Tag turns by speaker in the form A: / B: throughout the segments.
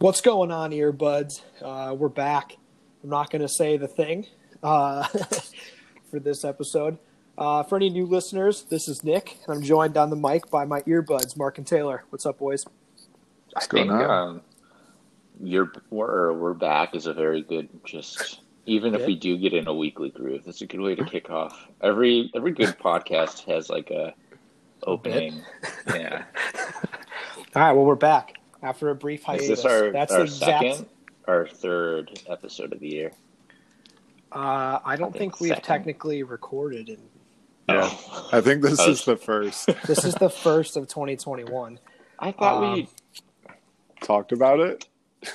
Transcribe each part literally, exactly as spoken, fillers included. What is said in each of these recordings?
A: What's going on, earbuds? Uh, we're back. I'm not going to say the thing uh, for this episode. Uh, for any new listeners, this is Nick, and I'm joined on the mic by my earbuds, Mark and Taylor. What's up, boys?
B: What's I going think on? Um, you're, we're, we're back is a very good, just even if yeah. we do get in a weekly groove, that's a good way to kick off. Every every good podcast has like a opening. A yeah.
A: All right, well, we're back. After a brief hiatus.
B: Is this our,
A: That's
B: our
A: the exact...
B: second or third episode of the year?
A: Uh, I don't I think, think we've technically recorded. In...
C: Yeah, oh. I think this oh. is the first.
A: This is the first of twenty twenty-one.
B: I thought um, we
C: talked about it.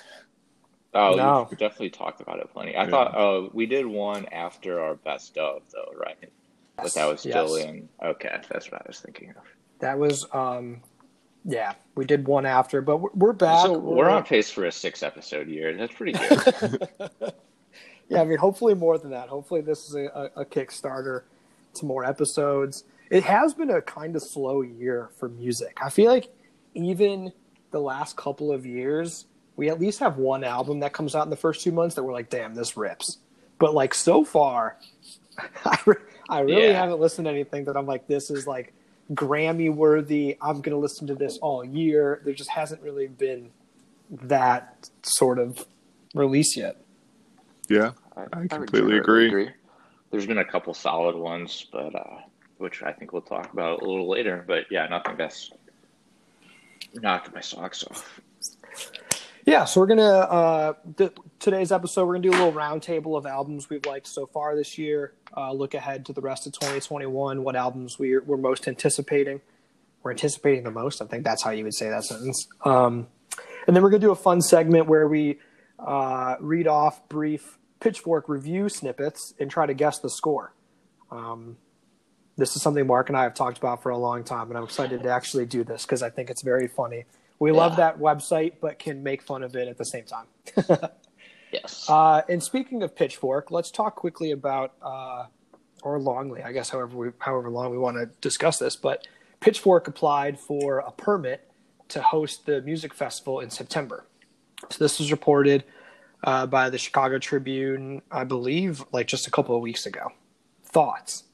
B: Oh,
A: no.
B: we definitely talked about it plenty. I yeah. thought oh, we did one after our best of, though, right? But that was still yes. in. Okay, that's what I was thinking of.
A: That was. Um, Yeah, we did one after, but we're back.
B: So we're, we're on pace for a six episode year. That's pretty good.
A: Yeah, I mean, hopefully more than that. Hopefully this is a, a Kickstarter to more episodes. It has been a kind of slow year for music. I feel like even the last couple of years, we at least have one album that comes out in the first two months that we're like, damn, this rips. But like so far, I, re- I really yeah. haven't listened to anything that I'm like, this is like, Grammy worthy. I'm going to listen to this all year. There just hasn't really been that sort of release yet.
C: Yeah, I, I completely I agree. agree.
B: There's been a couple solid ones, but uh, which I think we'll talk about a little later. But yeah, nothing that's knocked my socks off.
A: Yeah, so we're gonna uh, th- today's episode. We're gonna do a little roundtable of albums we've liked so far this year. Uh, look ahead to the rest of twenty twenty-one. What albums we're we're most anticipating? We're anticipating the most. I think that's how you would say that sentence. Um, and then we're gonna do a fun segment where we uh, read off brief Pitchfork review snippets and try to guess the score. Um, this is something Mark and I have talked about for a long time, and I'm excited to actually do this because I think it's very funny. We yeah. love that website, but can make fun of it at the same time.
B: Yes.
A: Uh, and speaking of Pitchfork, let's talk quickly about, uh, or longly, I guess, however we, however long we want to discuss this. But Pitchfork applied for a permit to host the music festival in September. So this was reported uh, by the Chicago Tribune, I believe, like just a couple of weeks ago. Thoughts?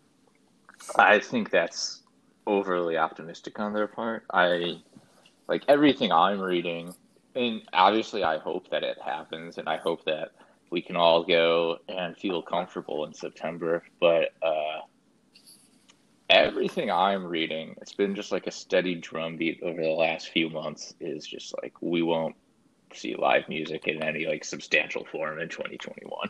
B: I think that's overly optimistic on their part. I. Like, everything I'm reading, and obviously I hope that it happens, and I hope that we can all go and feel comfortable in September, but uh, everything I'm reading, it's been just like a steady drumbeat over the last few months, is just like, we won't see live music in any, like, substantial form in twenty twenty-one.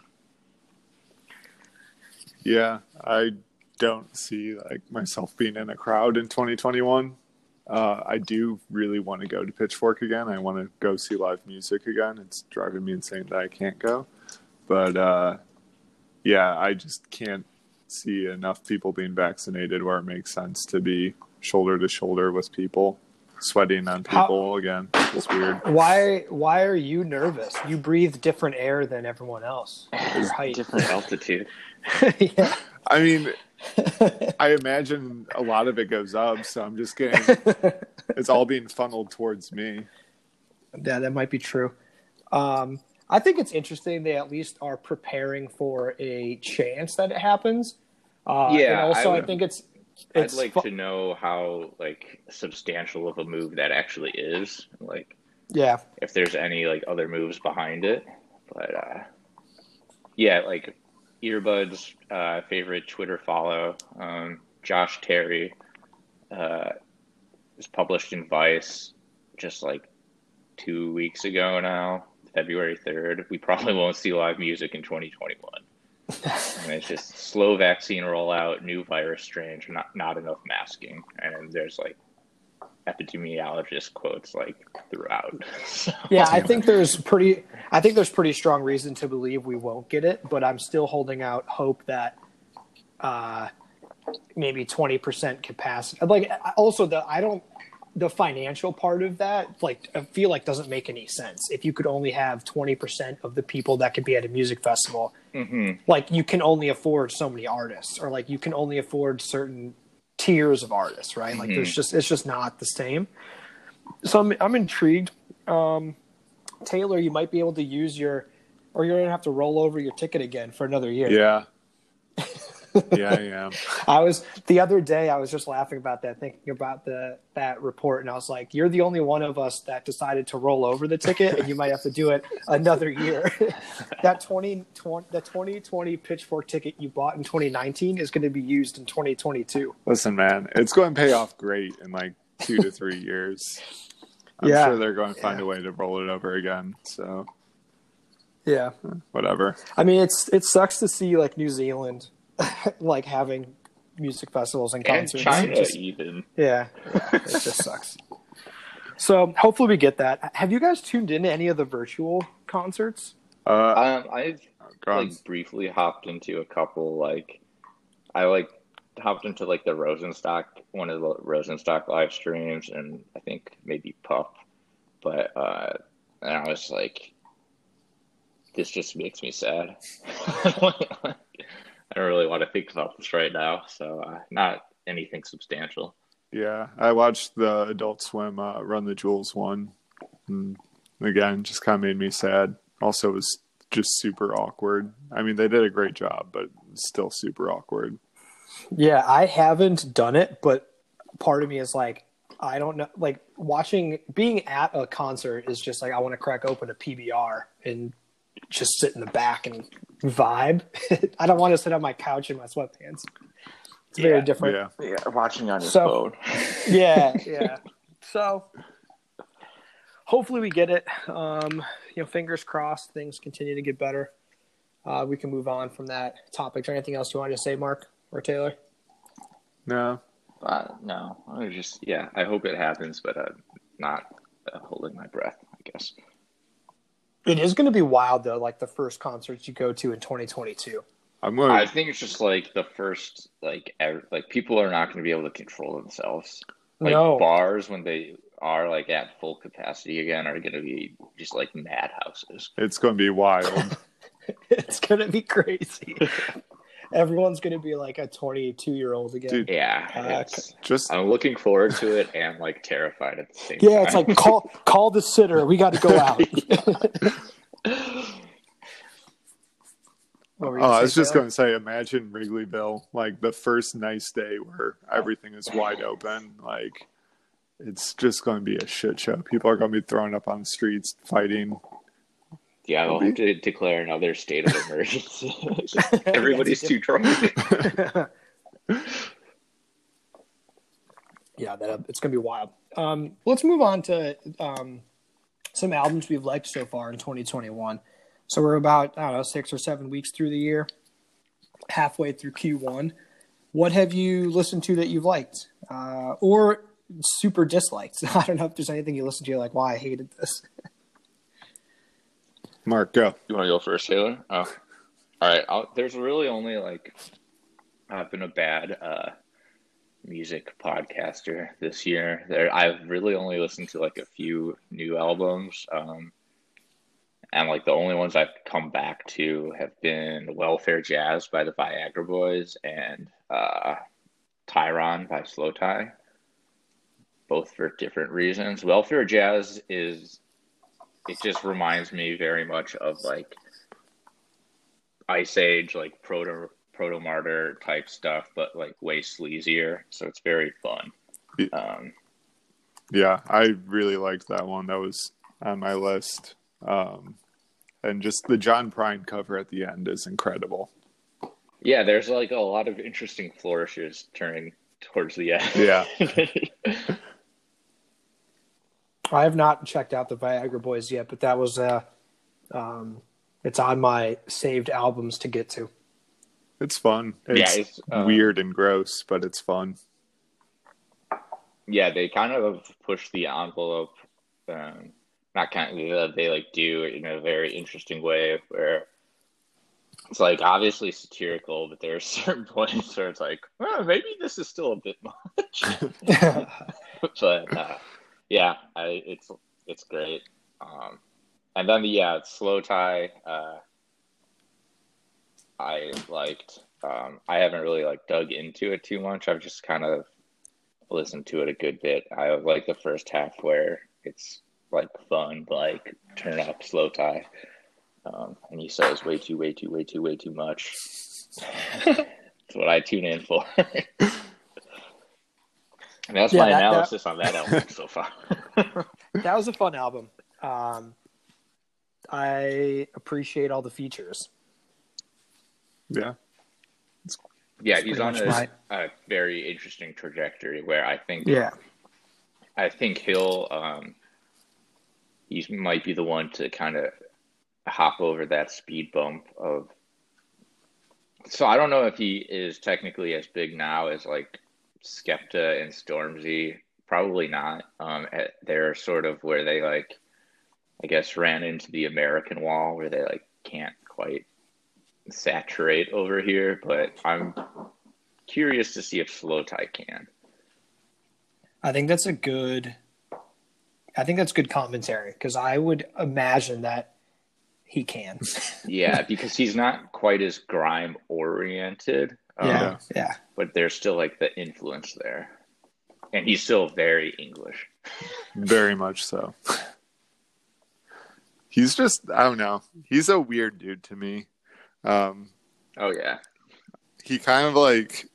C: Yeah, I don't see, like, myself being in a crowd in twenty twenty-one. Uh, I do really want to go to Pitchfork again. I want to go see live music again. It's driving me insane that I can't go. But, uh, yeah, I just can't see enough people being vaccinated where it makes sense to be shoulder to shoulder with people, sweating on people How, again. It's weird.
A: Why Why are you nervous? You breathe different air than everyone else.
B: Your height. Different altitude.
A: Yeah.
C: I mean... I imagine a lot of it goes up, so I'm just getting it's all being funneled towards me.
A: Yeah, that might be true. Um, I think it's interesting they at least are preparing for a chance that it happens. Uh,
B: yeah,
A: and also
B: I, would,
A: I think it's,
B: it's I'd like fu- to know how like substantial of a move that actually is. Like,
A: yeah,
B: if there's any like other moves behind it, but uh, yeah, like. Earbuds, uh, favorite Twitter follow, um, Josh Terry, uh, was published in Vice just like two weeks ago now, February third. We probably won't see live music in twenty twenty-one. And it's just slow vaccine rollout, new virus strain, not not enough masking, and there's like epidemiologist quotes like throughout. So,
A: yeah, I think there's pretty I think there's pretty strong reason to believe we won't get it, but I'm still holding out hope that uh, maybe twenty percent capacity. Like also the I don't the financial part of that, like I feel like doesn't make any sense. If you could only have twenty percent of the people that could be at a music festival,
B: mm-hmm.
A: like you can only afford so many artists, or like you can only afford certain tiers of artists, right? Like mm-hmm. there's just, it's just not the same. So I'm, I'm intrigued. Um, Taylor, you might be able to use your, or you're going to have to roll over your ticket again for another year.
C: Yeah. Yeah, I am.
A: I was the other day. I was just laughing about that, thinking about the that report, and I was like, "You're the only one of us that decided to roll over the ticket, and you might have to do it another year." That twenty twenty, the twenty twenty Pitchfork ticket you bought in twenty nineteen is going to be used in twenty twenty-two.
C: Listen, man, it's going to pay off great in like two to three years. I'm
A: Yeah.
C: sure they're going to find
A: Yeah.
C: a way to roll it over again. So
A: Yeah,
C: whatever.
A: I mean, it's it sucks to see like New Zealand like having music festivals and
B: And
A: concerts.
B: China
A: It just-
B: even.
A: yeah, yeah, it just sucks. So hopefully we get that. Have you guys tuned into any of the virtual concerts?
C: Uh,
B: Um, I've
C: go on.
B: like briefly hopped into a couple. Like, I like hopped into like the Rosenstock, one of the Rosenstock live streams, and I think maybe Puff. But uh, and I was like, this just makes me sad. I don't really want to think about this right now, so uh, not anything substantial.
C: Yeah, I watched the Adult Swim uh, Run the Jewels one. And again, just kind of made me sad. Also, it was just super awkward. I mean, they did a great job, but it's still super awkward.
A: Yeah, I haven't done it, but part of me is like, I don't know. Like watching, being at a concert is just like I want to crack open a P B R and just sit in the back and vibe. I don't want to sit on my couch in my sweatpants. It's very
B: Yeah.
A: different.
C: Yeah,
B: Yeah, watching on your
A: So-
B: phone.
A: Yeah, yeah. So hopefully we get it. Um, you know, fingers crossed, things continue to get better. Uh, we can move on from that topic. Is there anything else you wanted to say, Mark or Taylor?
C: no,
B: Uh, no, I was just yeah. I hope it happens, but uh, not uh, holding my breath. I guess.
A: It is going to be wild though. Like the first concerts you go to in twenty twenty-two.
C: I'm going.
B: I think it's just like the first like ever, like people are not going to be able to control themselves. Like
A: No.
B: bars when they are like at full capacity again are going to be just like madhouses.
C: It's going to be wild.
A: It's going to be crazy. Everyone's going to be like a twenty-two year old again.
C: Dude.
B: Yeah,
A: Uh,
B: it's,
C: Just
B: I'm looking forward to it and like terrified at the same
A: Yeah,
B: time.
A: it's like call call the sitter. We got to go out. What were you
C: Oh,
A: gonna
C: I was
A: say,
C: just
A: Taylor?
C: going to say, imagine Wrigleyville, like the first nice day where everything is wide open. Like, it's just going to be a shit show. People are going to be thrown up on the streets, fighting.
B: Yeah, they'll have to declare another state of emergency. Everybody's too drunk.
A: Yeah, that it's gonna be wild. Um, let's move on to um, some albums we've liked so far in twenty twenty-one. So we're about I don't know six or seven weeks through the year, halfway through Q one. What have you listened to that you've liked, uh, or super disliked? I don't know if there's anything you listened to you're like, "Wow, I hated this."
C: Mark, go.
B: You want to go first, Taylor? Oh, all right. I'll, there's really only like I've been a bad uh, music podcaster this year. There, I've really only listened to like a few new albums, um, and like the only ones I've come back to have been "Welfare Jazz" by the Viagra Boys and uh, "Tyron" by Slow Tie. Both for different reasons. "Welfare Jazz" is. It just reminds me very much of like Ice Age, like proto proto martyr type stuff, but like way sleazier. So it's very fun. Um,
C: Yeah, I really liked that one. That was on my list. Um, and just the John Prine cover at the end is incredible.
B: yeah, there's like a lot of interesting flourishes turning towards the end.
C: Yeah.
A: I have not checked out the Viagra Boys yet, but that was uh, um, it's on my saved albums to get to.
C: It's fun.
B: Yeah,
C: It's,
B: it's, uh,
C: weird and gross, but it's fun.
B: yeah, they kind of push the envelope. Um, not kind of, they like do it in a very interesting way where it's like obviously satirical, but there are certain points where it's like, well, maybe this is still a bit much. But uh, yeah, I, it's it's great. Um, and then the yeah, Slow Tie. Uh, I liked. Um, I haven't really like dug into it too much. I've just kind of listened to it a good bit. I like the first half where it's like fun, like turn up slow tie. Um, and he says way too, way too, way too, way too much. That's what I tune in for. And that's
A: Yeah,
B: my
A: that-
B: analysis on that album so far.
A: That was a fun album. Um, I appreciate all the features.
C: Yeah.
B: Yeah,
A: That's
B: he's
A: pretty
B: on
A: much
B: a,
A: my-
B: a very interesting trajectory where I think
A: Yeah.
B: I think he'll um, he might be the one to kind of hop over that speed bump of. So I don't know if he is technically as big now as like Skepta and Stormzy. Probably not. Um, at, they're sort of where they like, I guess, ran into the American wall where they like can't quite saturate over here. But I'm curious to see if Slow Tie can.
A: I think that's a good. I think that's good commentary because I would imagine that he can.
B: Yeah, because he's not quite as grime oriented. Um,
A: Yeah, yeah.
B: But there's still like the influence there. And he's still very English.
C: Very much so. He's just, I don't know. He's a weird dude to me. Um,
B: Oh, yeah.
C: he kind of like,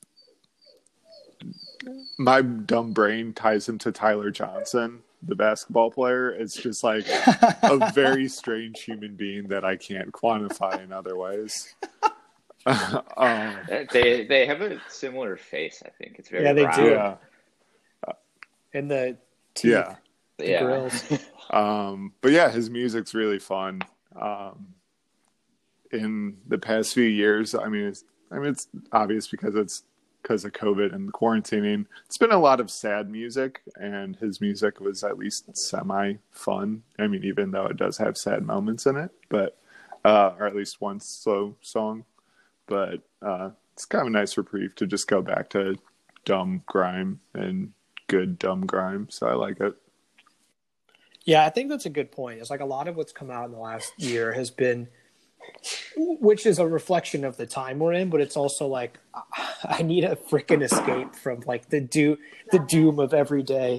C: my dumb brain ties him to Tyler Johnson, the basketball player. It's just like a very strange human being that I can't quantify in other ways. um,
B: They they have a similar face, I think. It's very
A: Yeah, they
B: round.
A: do.
C: yeah.
A: And the teeth,
C: Yeah.
A: the
B: Yeah.
A: grills.
C: Um, but yeah, his music's really fun. Um, in the past few years, I mean, it's, I mean, it's obvious because it's because of COVID and quarantining. It's been a lot of sad music, and his music was at least semi fun. I mean, even though it does have sad moments in it, but uh, or at least one slow song. But uh, it's kind of a nice reprieve to just go back to dumb grime and good dumb grime. So I like it.
A: Yeah, I think that's a good point. It's like a lot of what's come out in the last year has been, which is a reflection of the time we're in, but it's also like I need a freaking escape from like the do the doom of every day.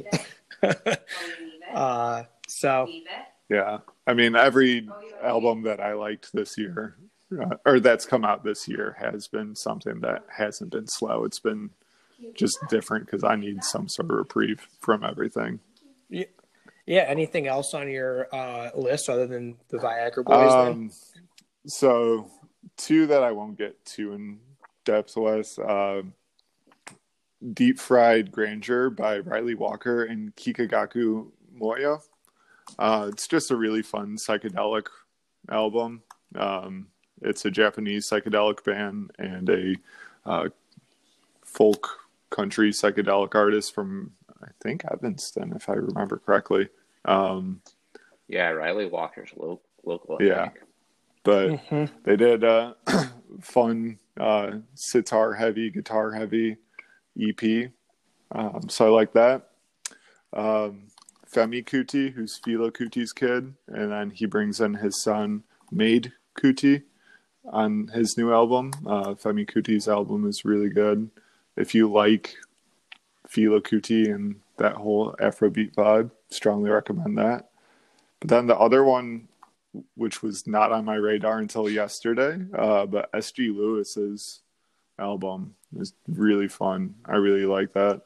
A: uh, so
C: Yeah, I mean, every album that I liked this year, uh, or that's come out this year, has been something that hasn't been slow. It's been just different because I need some sort of reprieve from everything.
A: yeah, yeah. Anything else on your uh, list other than the Viagra Boys? then?
C: Um, so two that I won't get too in depth with, uh, Deep Fried Grandeur by Riley Walker and Kikagaku Moya. Uh, it's just a really fun psychedelic album. Um, it's a Japanese psychedelic band and a uh, folk country psychedelic artist from, I think, Evanston, if I remember correctly. Um,
B: Yeah, Riley Walker's lo- local. I
C: Yeah.
B: think.
C: but
A: Mhm.
C: they did a fun uh, sitar heavy, guitar heavy E P. Um, so I like that. Um, Femi Kuti, who's Philo Kuti's kid, and then he brings in his son, Made Kuti, on his new album. Uh, Femi Kuti's album is really good. If you like Philo Kuti and that whole Afrobeat vibe, strongly recommend that. But then the other one, which was not on my radar until yesterday, uh, but S G Lewis's album is really fun. I really like that.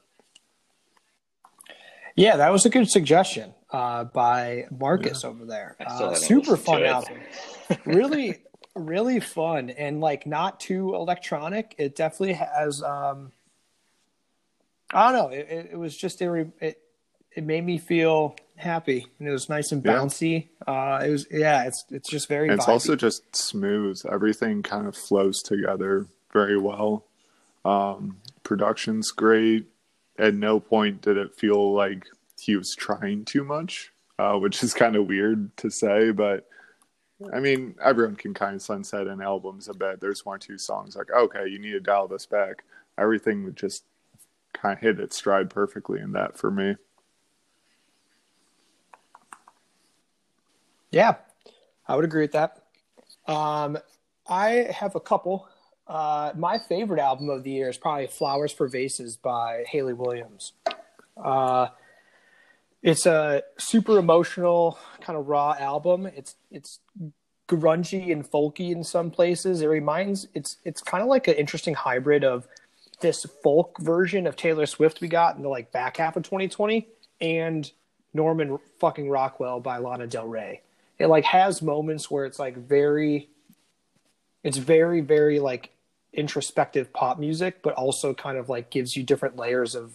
A: Yeah, that was a good suggestion uh, by Marcus over there.
B: I still
A: Uh,
B: haven't
A: super
B: listened to
A: fun
B: it.
A: album. really, really fun and like not too electronic. It definitely has. Um, I don't know. It, it, it was just a. It, it made me feel happy and it was nice and
C: Yeah.
A: bouncy. Uh, it was yeah. It's it's just very.
C: And it's
A: vibey.
C: also just smooth. Everything kind of flows together very well. Um, production's great. At no point did it feel like he was trying too much, uh, which is kind of weird to say, but I mean, everyone can kind of sense that in albums a bit. There's one or two songs like, okay, you need to dial this back. Everything would just kind of hit its stride perfectly in that for me.
A: Yeah, I would agree with that. Um, I have a couple. Uh, my favorite album of the year is probably Flowers for Vases by Haley Williams. Uh, It's a super emotional, kind of raw album. It's it's grungy and folky in some places. It reminds it's it's kind of like an interesting hybrid of this folk version of Taylor Swift we got in the like back half of twenty twenty and Norman fucking Rockwell by Lana Del Rey. It like has moments where it's like very, it's very very like introspective pop music, but also kind of like gives you different layers of.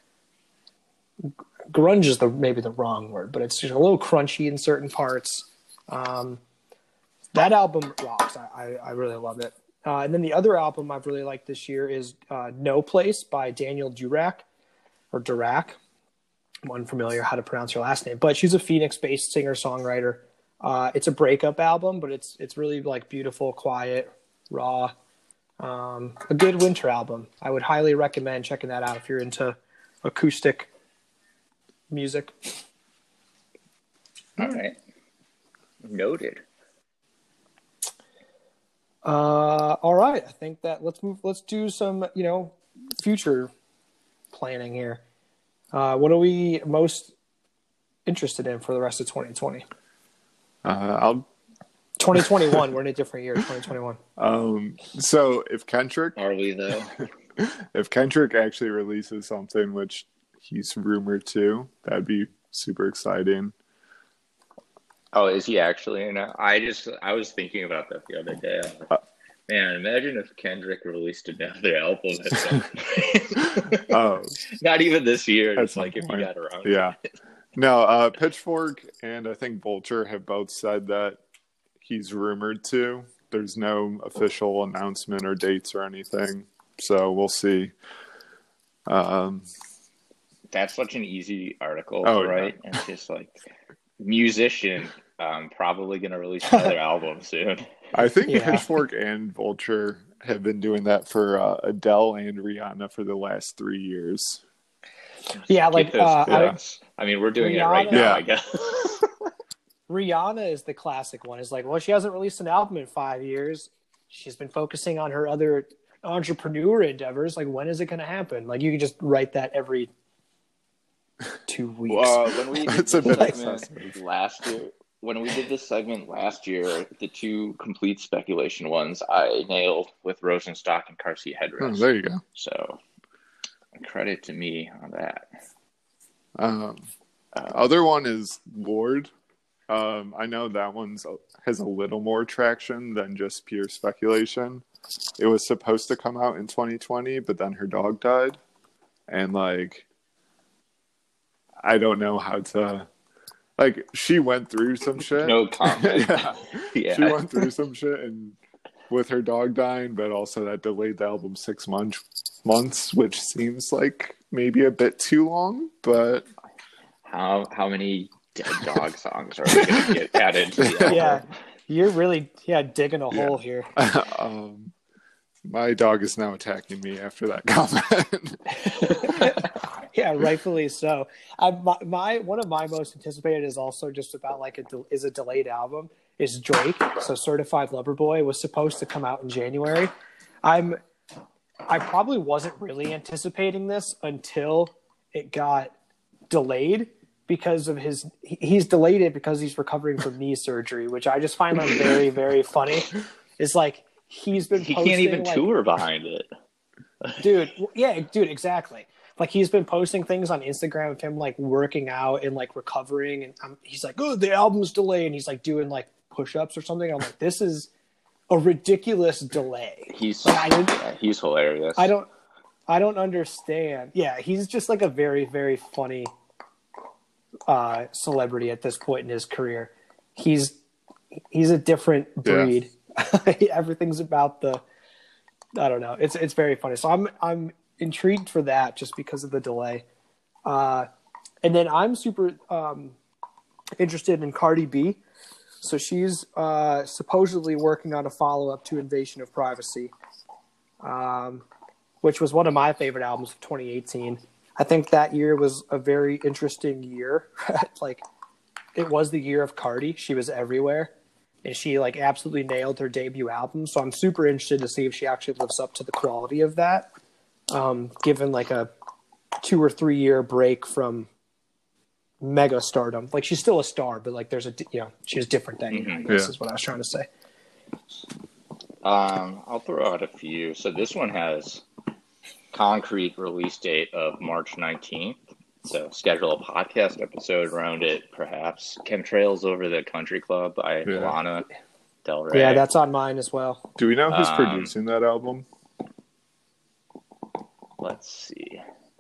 A: Grunge is the maybe the wrong word, but it's just a little crunchy in certain parts. Um, that album rocks. I, I, I really love it. Uh, and then the other album I've really liked this year is uh, No Place by Daniel Durack or Durack. I'm unfamiliar how to pronounce your last name, but she's a Phoenix-based singer-songwriter. Uh, it's a breakup album, but it's it's really like beautiful, quiet, raw. Um, a good winter album. I would highly recommend checking that out if you're into acoustic music.
B: All right. Noted.
A: Uh, all right. I think that let's move. Let's do some, you know, future planning here. Uh, what are we most interested in for the rest of twenty twenty?
C: Uh, I'll.
A: twenty twenty-one. We're in a different year. twenty twenty-one.
C: Um. So if Kendrick,
B: Are we though?
C: if Kendrick actually releases something, which he's rumored to, that'd be super exciting.
B: Oh, is he actually? In a, I just I was thinking about that the other day.
C: Uh,
B: Man, imagine if Kendrick released another album at some point.
C: Oh,
B: Not even this year.
C: At
B: It's
C: some
B: like if
C: point.
B: you got around.
C: yeah. No, uh, Pitchfork and I think Vulture have both said that he's rumored to. There's no official announcement or dates or anything, so we'll see. Um,
B: That's such an easy article
C: Oh,
B: to
C: yeah.
B: write, and just like musician, um, probably gonna release another album soon.
C: I think
A: Yeah.
C: Pitchfork and Vulture have been doing that for uh, Adele and Rihanna for the last three years.
A: Yeah, like
B: Get those
A: uh, I,
B: quotes. I mean, we're doing it right
A: Rihanna-
B: now,
C: Yeah.
B: I guess.
A: Rihanna is the classic one. It's like, well, she hasn't released an album in five years. She's been focusing on her other entrepreneur endeavors. Like, when is it going to happen? Like, you can just write that every two weeks.
B: Well, when we did
C: That's a
B: this
C: bit
B: segment
C: excessive.
B: last year, when we did this segment last year, the two complete speculation ones I nailed with Rosenstock and car seat
C: Oh,
B: headrest.
C: there you go.
B: So credit to me on that.
C: Um,
B: Uh,
C: other one is Lord. Um, I know that one's has a little more traction than just pure speculation. It was supposed to come out in twenty twenty, but then her dog died, and like, I don't know how to. Like, she went through some shit.
B: no comment.
C: yeah.
B: Yeah.
C: She went through some shit, and with her dog dying, but also that delayed the album six months, months, which seems like maybe a bit too long. But
B: How how many dead dog songs are we going to get added to the album?
A: Yeah, you're really yeah digging a
C: Yeah.
A: hole here.
C: um, my dog is now attacking me after that comment.
A: Yeah, rightfully so. I, my, my one of my most anticipated is also just about like a de- is a delayed album is Drake. So Certified Lover Boy was supposed to come out in January. I'm I probably wasn't really anticipating this until it got delayed because of his he- he's delayed it because he's recovering from knee surgery, which I just find like very very funny. It's like he's been
B: He
A: posting,
B: can't even
A: like,
B: tour behind it.
A: dude yeah dude exactly like he's been posting things on Instagram of him like working out and like recovering, and um, he's like, oh, the album's delayed, and he's like doing like push-ups or something. I'm like, this is a ridiculous delay.
B: He's
A: Like, I didn't-
B: yeah, he's hilarious.
A: I don't I don't understand. Yeah, he's just like a very very funny uh celebrity at this point in his career. He's he's a different breed. Everything's about the I don't know. It's it's very funny. So I'm I'm intrigued for that just because of the delay. Uh, and then I'm super um, interested in Cardi B. So she's uh, supposedly working on a follow up to Invasion of Privacy, um, which was one of my favorite albums of twenty eighteen. I think that year was a very interesting year. Like, it was the year of Cardi. She was everywhere. And she like absolutely nailed her debut album. So I'm super interested to see if she actually lives up to the quality of that. Um, given like a two or three year break from mega stardom. Like she's still a star, but like there's a you know she's different than you. I
B: Mhm.
A: guess
C: Yeah.
A: is what I was trying to say.
B: Um, I'll throw out a few. So this one has concrete release date of March nineteenth. So schedule a podcast episode around it, perhaps. Chemtrails Over the Country Club by
C: Yeah.
B: Lana Del Rey.
A: Yeah, that's on mine as well.
C: Do we know who's
B: Um,
C: producing that album?
B: Let's see.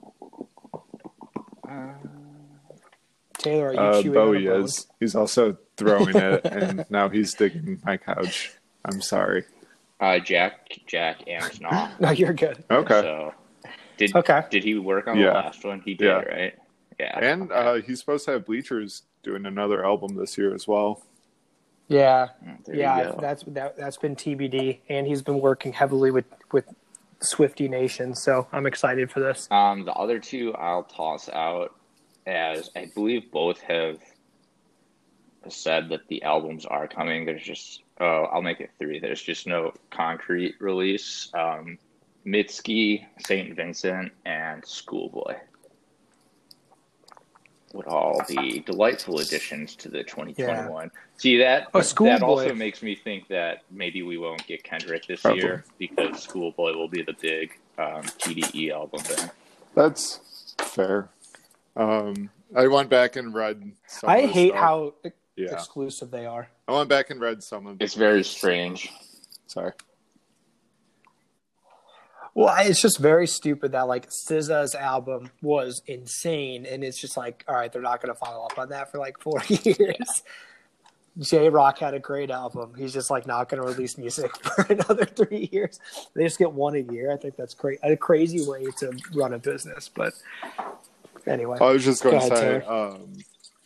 B: Uh,
A: Taylor, are you
C: Uh,
A: chewing
C: Bowie
A: on a bone?
C: is. He's also throwing it, and now he's digging my couch. I'm sorry.
B: uh, Jack Jack Amsnoff.
A: No, you're good.
C: Okay.
B: So did
A: Okay.
B: did he work on
C: Yeah.
B: the last one? He did,
C: Yeah.
B: right? Yeah.
C: And uh, he's supposed to have Bleachers doing another album this year as well.
A: Yeah,
B: There you
A: yeah,
B: go.
A: that's that, that's been T B D, and he's been working heavily with with Swifty Nation. So I'm excited for this.
B: Um, the other two I'll toss out, as I believe both have said that the albums are coming. There's just oh, I'll make it three. There's just no concrete release. Um, Mitski, Saint Vincent, and Schoolboy would all be delightful additions to the twenty twenty-one. See that?
A: Oh,
B: that
A: Schoolboy.
B: also makes me think that maybe we won't get Kendrick this
C: Probably.
B: year because Schoolboy will be the big um, T D E album then.
C: That's fair. Um, I went back and read some
A: I
C: of the
A: hate
C: stuff.
A: how
C: Yeah.
A: exclusive they are.
C: I went back and read some of the
B: It's very strange.
C: Sorry.
A: Well, I- it's just very stupid that like S Z A's album was insane, and it's just like, all right, they're not going to follow up on that for like four years. J Rock had a great album. He's just like not going to release music for another three years. They just get one a year. I think that's cra- a crazy way to run a business. But anyway,
C: I was just going
A: Go
C: to
A: ahead,
C: say, um,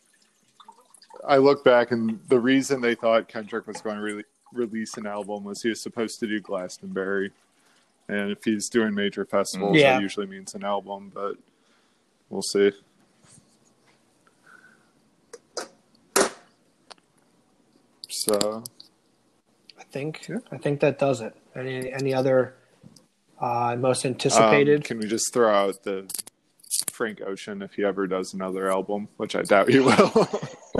C: I look back and the reason they thought Kendrick was going to re- release an album was he was supposed to do Glastonbury. And if he's doing major festivals,
A: Yeah.
C: that usually means an album, but we'll see. So,
A: I think I think that does it. Any any other uh, most
C: um,
A: anticipated?
C: can we just throw out the Frank Ocean if he ever does another album, which I doubt he will.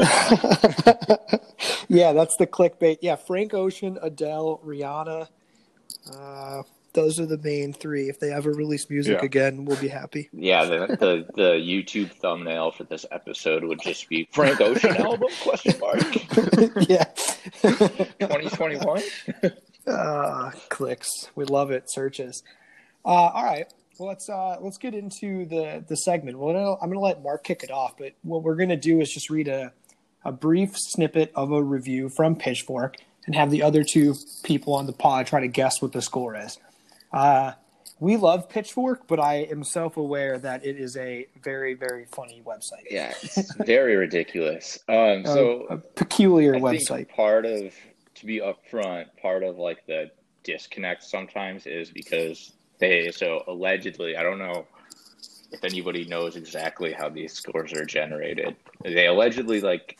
A: Yeah, that's the clickbait. Yeah, Frank Ocean, Adele, Rihanna. Uh, those are the main three. If they ever release music
C: Yeah.
A: again, we'll be happy.
B: Yeah, the, the the YouTube thumbnail for this episode would just be Frank Ocean album question mark
A: Yeah.
B: twenty twenty-one.
A: Uh, clicks. We love it. Searches. Uh, all right. Well, let's uh, let's get into the the segment. Well, I'm going to let Mark kick it off, but what we're going to do is just read a a brief snippet of a review from Pitchfork and have the other two people on the pod try to guess what the score is. Uh, we love Pitchfork, but I am self-aware that it is a very, very funny website.
B: Yeah, it's very ridiculous. Um, so
A: a, a peculiar
B: I
A: website.
B: think part of, to be upfront, part of like the disconnect sometimes is because they, so allegedly, I don't know if anybody knows exactly how these scores are generated. They allegedly like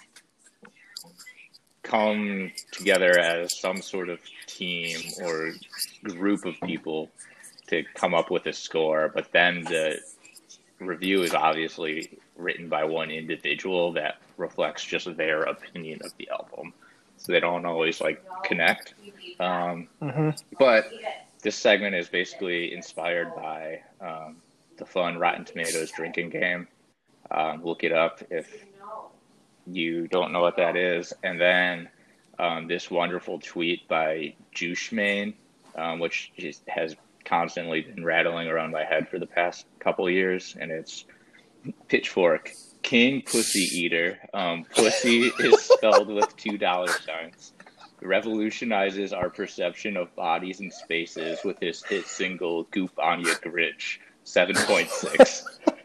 B: come together as some sort of team or group of people to come up with a score, but then the review is obviously written by one individual that reflects just their opinion of the album. So they don't always like connect. Um,
A: Mm-hmm.
B: but this segment is basically inspired by um, the fun Rotten Tomatoes drinking game. Um, look it up if you don't know what that is. And then um, this wonderful tweet by Juicemane, um, which just has constantly been rattling around my head for the past couple of years. And it's Pitchfork, King Pussy Eater. Um, pussy is spelled with two dollar signs. Revolutionizes our perception of bodies and spaces with his hit single Goop on Ya Grinch, seven point six.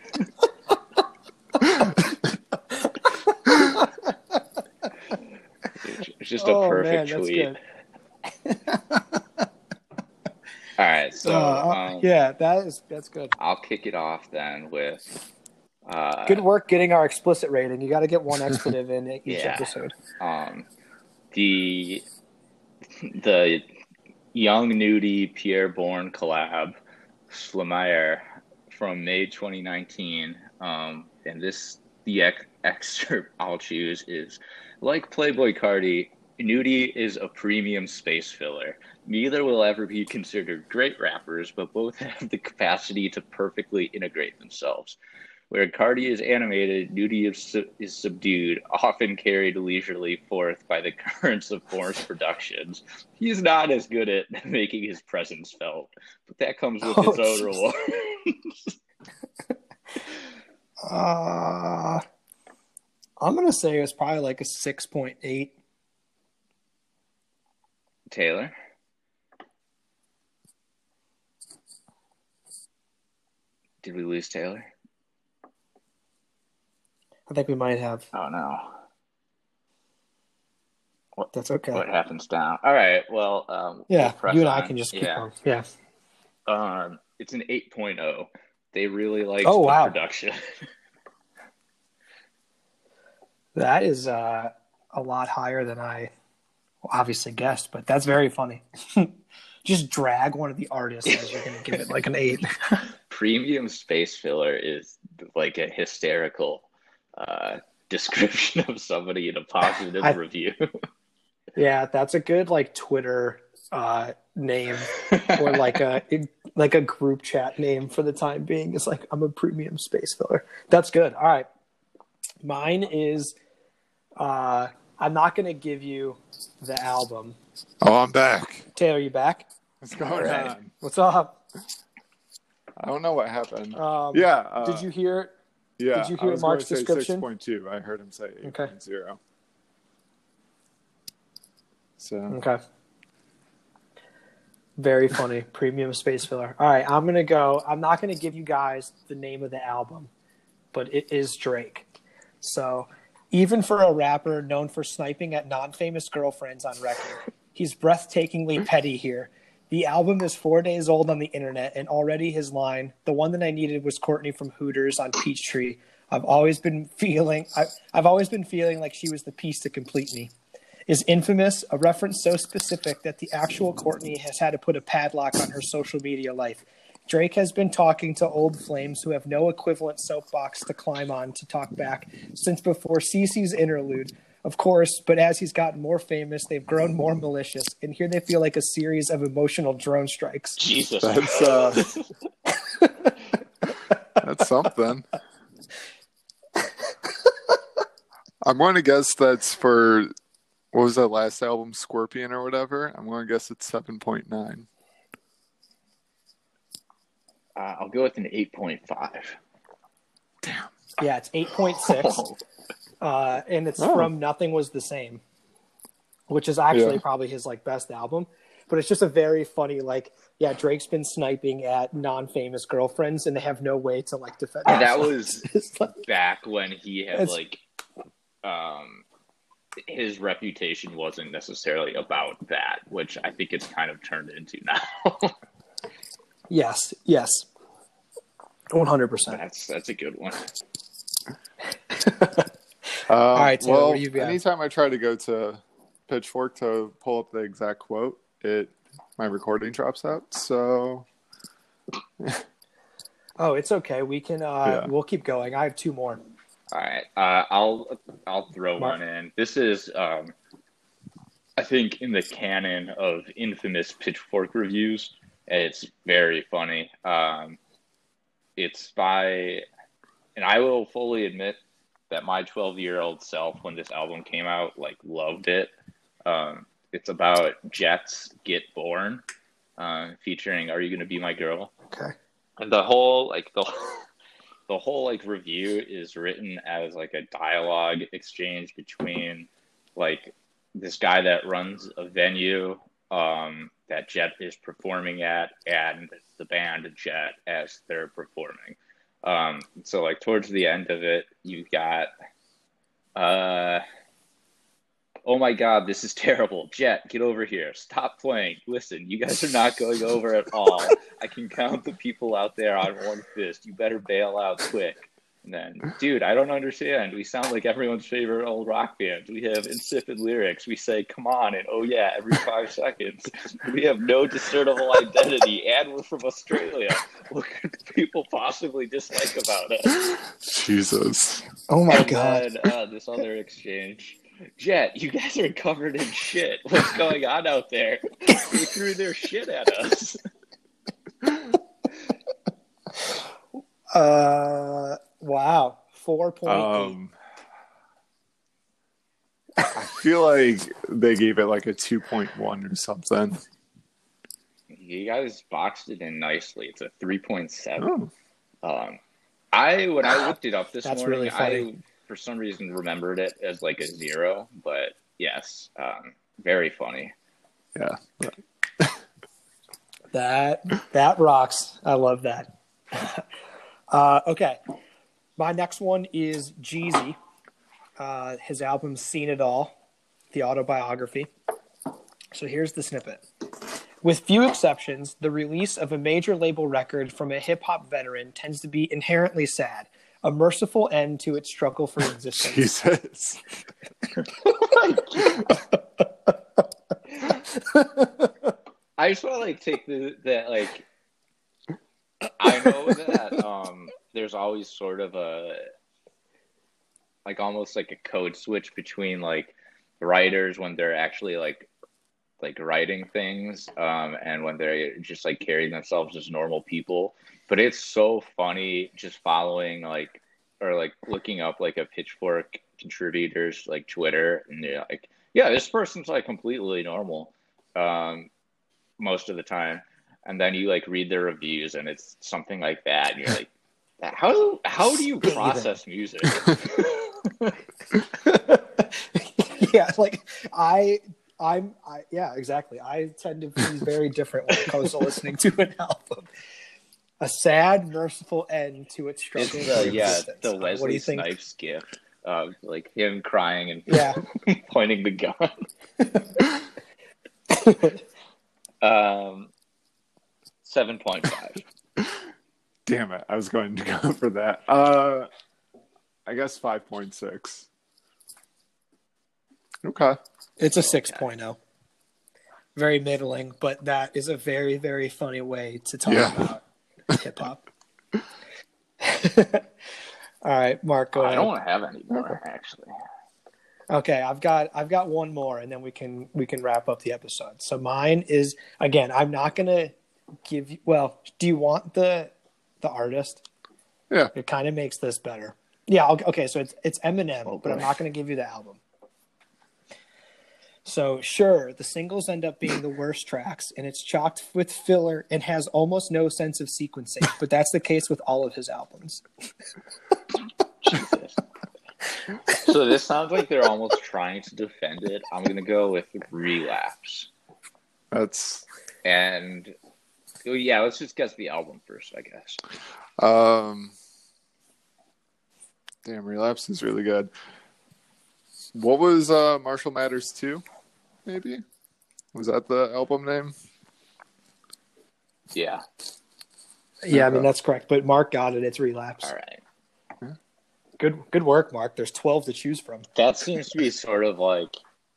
B: It's just a
A: Oh,
B: perfect
A: man, that's
B: tweet.
A: good.
B: All right, so
A: Uh,
B: um,
A: yeah, that is that's good.
B: I'll kick it off then with uh,
A: Good work getting our explicit rating. You got to get one expletive in each
B: Yeah.
A: episode.
B: um, the the Young Nudie Pierre Bourne collab, Schlumire, from May twenty nineteen, um, and this the ex- excerpt I'll choose is, like Playboi Carti, Nudie is a premium space filler. Neither will ever be considered great rappers, but both have the capacity to perfectly integrate themselves. Where Carti is animated, Nudie is, is subdued, often carried leisurely forth by the currents of Force Productions. He's not as good at making his presence felt, but that comes with
A: Oh,
B: its own
A: jeez.
B: rewards.
A: Uh, I'm gonna say it's probably like a six point eight.
B: Taylor? Did we lose Taylor?
A: I think we might have.
B: Oh, no. What,
A: That's okay.
B: what happens now? All right, well, um,
A: Yeah,
B: we'll press
A: you and I
B: on.
A: can just keep
B: yeah.
A: going. Yeah.
B: Um, it's an eight point oh. They really liked
A: Oh,
B: the
A: wow.
B: production.
A: That is uh, a lot higher than I obviously guessed, but that's very funny. Just drag one of the artists as you're going to give it like an eight.
B: Premium space filler is like a hysterical uh, description of somebody in a positive
A: I-
B: review.
A: Yeah, that's a good like Twitter uh, name or like a like a group chat name for the time being. It's like, I'm a premium space filler. That's good. All right. Mine is uh, I'm not going to give you the album.
C: Oh, I'm back.
A: Taylor, you back?
C: What's going
B: All right.
C: on?
A: What's up?
C: I don't know what happened.
A: Um,
C: yeah. Uh,
A: did you hear?
C: Yeah.
A: did you hear
C: I was
A: Mark's
C: going to say
A: description?
C: six point two. I heard him say eight point oh.
A: Okay.
C: So.
A: Okay. Very funny. Premium space filler. All right, I'm going to go. I'm not going to give you guys the name of the album, but it is Drake. So even for a rapper known for sniping at non-famous girlfriends on record, he's breathtakingly petty here. The album is four days old on the internet, and already his line, "The one that I needed was Courtney from Hooters on Peachtree. I've always been feeling, I, I've always been feeling like she was the piece to complete me," is infamous, a reference so specific that the actual Courtney has had to put a padlock on her social media life. Drake has been talking to old flames who have no equivalent soapbox to climb on to talk back since before Cece's interlude, of course, but as he's gotten more famous, they've grown more malicious, and here they feel like a series of emotional drone strikes.
B: Jesus.
C: That's uh, that's something. I'm going to guess that's for, what was that last album, Scorpion or whatever? I'm going to guess it's seven point nine.
B: Uh, I'll go with an eight point five.
C: Damn.
A: Yeah, it's eight point six,
B: Oh.
A: uh, and it's
C: Oh.
A: from Nothing Was the Same, which is actually
C: Yeah.
A: probably his like best album. But it's just a very funny, like, yeah, Drake's been sniping at non-famous girlfriends, and they have no way to like defend.
B: And that
A: themselves.
B: was
A: It's like-
B: back when he had
A: It's-
B: like um his reputation wasn't necessarily about that, which I think it's kind of turned into now.
A: yes, yes, one hundred percent.
B: That's that's a good one.
C: Um,
A: All right, Taylor,
C: well,
A: what do you got?
C: anytime I try to go to Pitchfork to pull up the exact quote, it my recording drops out. So
A: Oh, it's okay. We can. Uh,
C: Yeah.
A: We'll keep going. I have two more.
B: All right, uh, I'll I'll throw
A: Mark.
B: one in. This is, um, I think, in the canon of infamous Pitchfork reviews, and it's very funny. Um, it's by, and I will fully admit that my twelve-year-old self, when this album came out, like loved it. Um, it's about Jets Get Born, uh, featuring "Are You Gonna Be My Girl?"
A: Okay.
B: And the whole like the the whole like review is written as like a dialogue exchange between like this guy that runs a venue um, that Jet is performing at and the band Jet as they're performing. Um, so like towards the end of it, you got, uh, "Oh my God, this is terrible. Jet, get over here. Stop playing. Listen, you guys are not going over at all. I can count the people out there on one fist. You better bail out quick." And then, "Dude, I don't understand. We sound like everyone's favorite old rock band. We have insipid lyrics. We say, 'come on,' and 'oh yeah,' every five seconds. We have no discernible identity, and we're from Australia. What could people possibly dislike about us?"
C: Jesus.
A: Oh my
B: and
A: god.
B: then uh, this other exchange. Jet, you guys are covered in shit. What's going on out there? They threw their shit at us.
A: Uh, wow. four point eight.
C: Um, I feel like they gave it like a two point one or something.
B: You guys boxed it in nicely. It's a three point seven.
C: Oh.
B: Um, I when I looked it up this
A: That's
B: morning,
A: really funny.
B: I for some reason remembered it as like a zero, but yes, um, very funny.
C: Yeah.
A: That that rocks. I love that. uh, okay, my next one is Jeezy. Uh, his album "Seen It All," the autobiography. So here's the snippet. With few exceptions, the release of a major label record from a hip hop veteran tends to be inherently sad, a merciful end to its struggle for existence.
C: Jesus.
B: I just want to like take the that like I know that um there's always sort of a like almost like a code switch between like writers when they're actually like like writing things um and when they're just like carrying themselves as normal people. But it's so funny just following like or like looking up like a Pitchfork contributors like Twitter and they're like, yeah, this person's like completely normal um most of the time, and then you like read their reviews and it's something like that and you're like, how how do you process music?
A: Yeah, like I I'm I yeah, exactly. I tend to be very different when it comes to listening to an album. A sad, merciful end to its struggle.
B: It's the, yeah,
A: existence.
B: the
A: Uh, what do
B: Wesley
A: you think?
B: Snipes gift of like him crying and
A: Yeah.
B: pointing the gun. um, seven point five.
C: Damn it. I was going to go for that. Uh, I guess five point six. Okay.
A: It's a six oh. Very middling, but that is a very, very funny way to talk
C: Yeah.
A: about hip hop. All right, Mark, go
B: I
A: ahead.
B: don't want to have any more actually.
A: Okay, I've got I've got one more, and then we can we can wrap up the episode. So mine is, again, I'm not gonna give you. Well, do you want the the artist?
C: Yeah.
A: It kind of makes this better. Yeah. Okay. okay so it's it's Eminem,
B: Oh,
A: but I'm
B: boy.
A: not gonna give you the album. So sure, the singles end up being the worst tracks, and it's chocked with filler and has almost no sense of sequencing. But that's the case with all of his albums.
B: Jesus. So this sounds like they're almost trying to defend it. I'm gonna go with Relapse.
C: That's
B: And oh, yeah, let's just guess the album first, I guess.
C: um damn, Relapse is really good. What was uh Marshall Matters two, maybe? Was that the album name?
B: Yeah.
A: Yeah, I mean
C: Okay.
A: that's correct. But Mark got it. It's Relapse.
B: All right.
A: Good good work, Mark. There's twelve to choose from.
B: That seems to be sort of like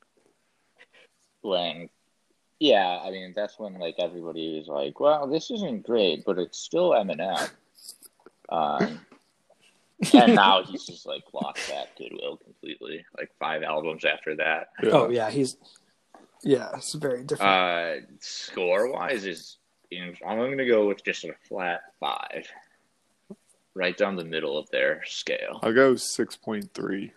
B: when, yeah, I mean, that's when like everybody is like, well, this isn't great, but it's still Eminem. Um, and now he's just like lost that goodwill completely. Like five albums after that.
C: Yeah.
A: Oh yeah, he's yeah, it's very different.
B: Uh, score wise is, you know, I'm going to go with just a flat five, right down the middle of their scale.
C: I'll go six point three.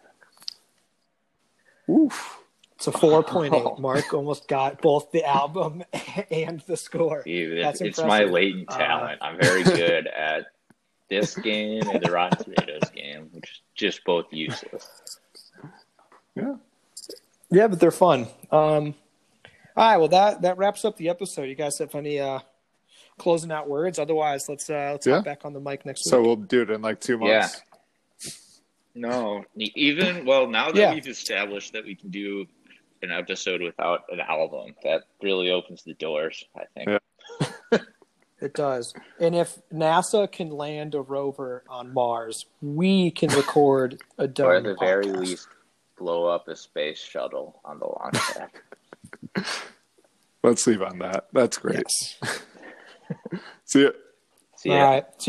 C: Oof.
A: It's a four point eight. Mark almost got both the album and the score.
B: Dude,
A: That's
B: it's
A: impressive.
B: my latent talent. I'm very good at this game and the Rotten Tomatoes game, which is just both useless.
C: Yeah.
A: Yeah, but they're fun. Um, all right, well that that wraps up the episode. You guys have any uh, closing out words? Otherwise, let's uh, let's
C: Yeah.
A: hop back on the mic next
C: So
A: week.
C: we'll do it in like two months.
B: No, even well, now that
A: Yeah.
B: we've established that we can do an episode without an album, that really opens the doors, I think.
C: Yeah.
A: It does. And if NASA can land a rover on Mars, we can record a dome
B: Or at the very
A: podcast.
B: least, blow up a space shuttle on the launch pad.
C: Let's leave on that. That's great.
A: Yes.
C: See ya.
B: See
A: All
B: ya.
A: right.